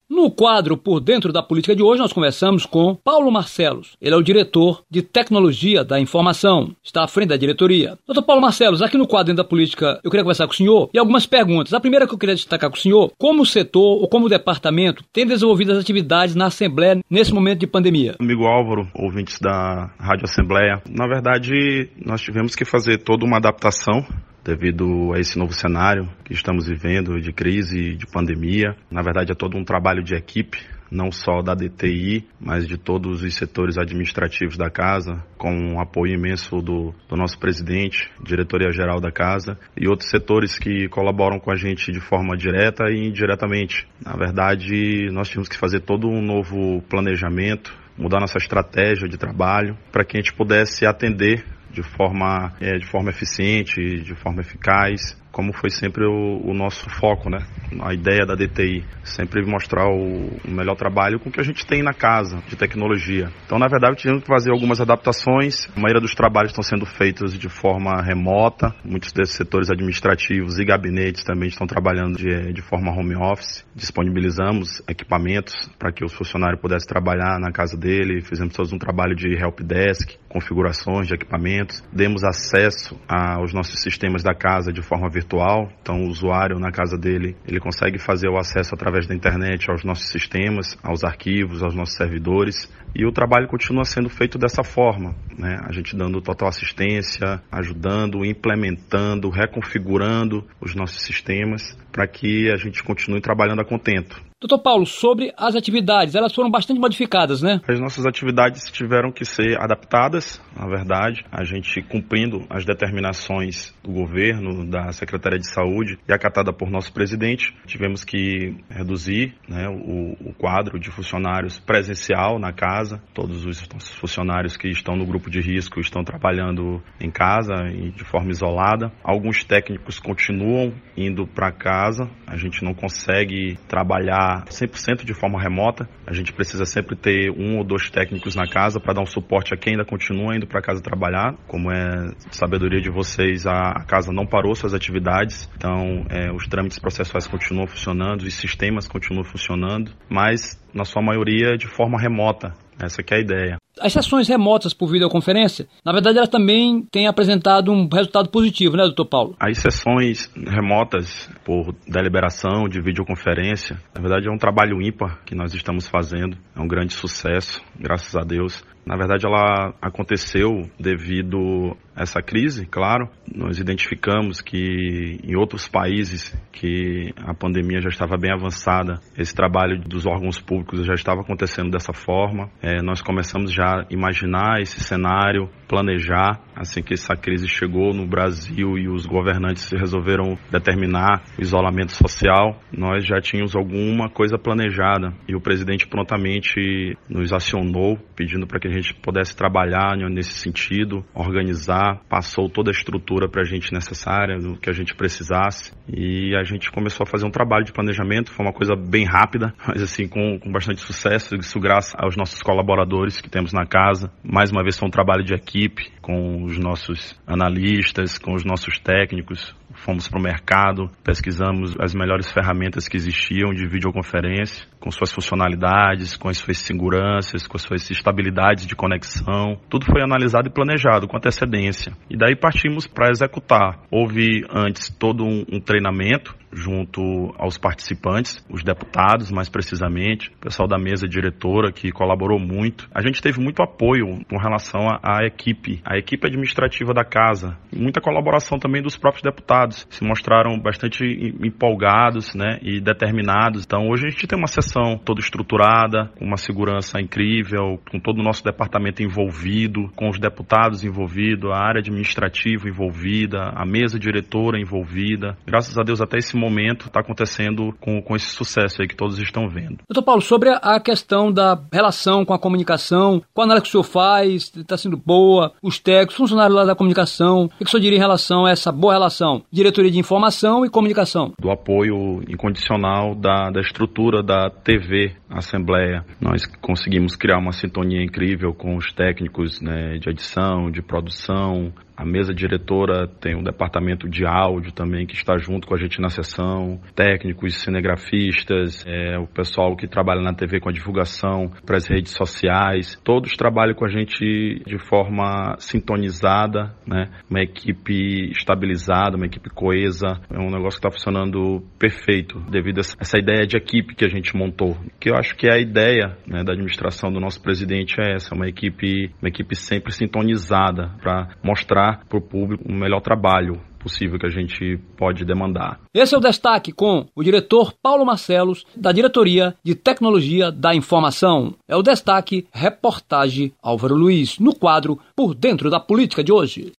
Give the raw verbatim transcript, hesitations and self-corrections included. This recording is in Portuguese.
No quadro Por Dentro da Política de hoje, nós conversamos com Paulo Marcelos. Ele é o diretor de Tecnologia da Informação, está à frente da diretoria. doutor Paulo Marcelos, aqui no quadro Dentro da Política, eu queria conversar com o senhor e algumas perguntas. A primeira que eu queria destacar com o senhor, como o setor ou como o departamento tem desenvolvido as atividades na Assembleia nesse momento de pandemia? Amigo Álvaro, ouvintes da Rádio Assembleia, na verdade, nós tivemos que fazer toda uma adaptação devido a esse novo cenário que estamos vivendo de crise e de pandemia. Na verdade, é todo um trabalho de equipe, não só da D T I, mas de todos os setores administrativos da casa, com um apoio imenso do, do nosso presidente, diretoria-geral da casa, e outros setores que colaboram com a gente de forma direta e indiretamente. Na verdade, nós tínhamos que fazer todo um novo planejamento, mudar nossa estratégia de trabalho, para que a gente pudesse atender de forma, é, de forma eficiente, de forma eficaz, como foi sempre o, o nosso foco, né? A ideia da D T I, sempre mostrar o, o melhor trabalho com o que a gente tem na casa de tecnologia. Então, na verdade, tivemos que fazer algumas adaptações. A maioria dos trabalhos estão sendo feitos de forma remota. Muitos desses setores administrativos e gabinetes também estão trabalhando de, de forma home office. Disponibilizamos equipamentos para que o funcionário pudesse trabalhar na casa dele. Fizemos todo um trabalho de helpdesk, configurações de equipamentos. Demos acesso aos nossos sistemas da casa de forma virtual. Então, o usuário na casa dele, ele consegue fazer o acesso através da internet aos nossos sistemas, aos arquivos, aos nossos servidores. E o trabalho continua sendo feito dessa forma, né? A gente dando total assistência, ajudando, implementando, reconfigurando os nossos sistemas para que a gente continue trabalhando a contento. doutor Paulo, sobre as atividades, elas foram bastante modificadas, né? As nossas atividades tiveram que ser adaptadas, na verdade, a gente cumprindo as determinações do governo, da Secretaria de Saúde e acatada por nosso presidente. Tivemos que reduzir, né, o, o quadro de funcionários presencial na casa. Todos os nossos funcionários que estão no grupo de risco estão trabalhando em casa e de forma isolada. Alguns técnicos continuam indo para casa, a gente não consegue trabalhar cem por cento de forma remota. A gente precisa sempre ter um ou dois técnicos na casa para dar um suporte a quem ainda continua indo para casa trabalhar. Como é sabedoria de vocês, a casa não parou suas atividades, então é, os trâmites processuais continuam funcionando, os sistemas continuam funcionando, mas na sua maioria de forma remota. Essa que é a ideia. As sessões remotas por videoconferência, na verdade, elas também têm apresentado um resultado positivo, né, doutor Paulo? As sessões remotas por deliberação de videoconferência, na verdade, é um trabalho ímpar que nós estamos fazendo. É um grande sucesso, graças a Deus. Na verdade, ela aconteceu devido a essa crise, claro. Nós identificamos que em outros países que a pandemia já estava bem avançada, esse trabalho dos órgãos públicos já estava acontecendo dessa forma. É, nós começamos já a imaginar esse cenário, planejar. Assim que essa crise chegou no Brasil e os governantes resolveram determinar o isolamento social, nós já tínhamos alguma coisa planejada. E o presidente prontamente nos acionou, pedindo para que a gente pudesse trabalhar nesse sentido, organizar, passou toda a estrutura para a gente necessária, do que a gente precisasse, e a gente começou a fazer um trabalho de planejamento. Foi uma coisa bem rápida, mas assim com, com bastante sucesso, isso graças aos nossos colaboradores que temos na casa. Mais uma vez foi um trabalho de equipe, com os nossos analistas, com os nossos técnicos. Fomos para o mercado, pesquisamos as melhores ferramentas que existiam de videoconferência, com suas funcionalidades, com as suas seguranças, com as suas estabilidades de conexão. Tudo foi analisado e planejado com antecedência. E daí partimos para executar. Houve antes todo um, um treinamento junto aos participantes, os deputados mais precisamente, o pessoal da mesa diretora que colaborou muito. A gente teve muito apoio com relação à, à equipe, a equipe administrativa da casa, muita colaboração também dos próprios deputados, se mostraram bastante empolgados, né, e determinados. Então hoje a gente tem uma sessão toda estruturada, com uma segurança incrível, com todo o nosso departamento envolvido, com os deputados envolvidos, a área administrativa envolvida, a mesa diretora envolvida. Graças a Deus até esse momento está acontecendo com, com esse sucesso aí que todos estão vendo. Doutor Paulo, sobre a questão da relação com a comunicação, qual análise que o senhor faz, está sendo boa, os técnicos, funcionários lá da comunicação, o que o senhor diria em relação a essa boa relação, diretoria de informação e comunicação? Do apoio incondicional da, da estrutura da T V Assembleia. Nós conseguimos criar uma sintonia incrível com os técnicos, né, de edição, de produção, A mesa diretora tem um departamento de áudio também que está junto com a gente na sessão, técnicos, cinegrafistas, é, o pessoal que trabalha na T V com a divulgação para as redes sociais, todos trabalham com a gente de forma sintonizada, né? Uma equipe estabilizada, uma equipe coesa, é um negócio que está funcionando perfeito devido a essa ideia de equipe que a gente montou, que eu acho que é a ideia, né, da administração do nosso presidente é essa, uma equipe, uma equipe sempre sintonizada para mostrar para o público o melhor trabalho possível que a gente pode demandar. Esse é o Destaque com o diretor Paulo Marcelos, da Diretoria de Tecnologia da Informação. É o Destaque, reportagem Álvaro Luiz, no quadro Por Dentro da Política de hoje.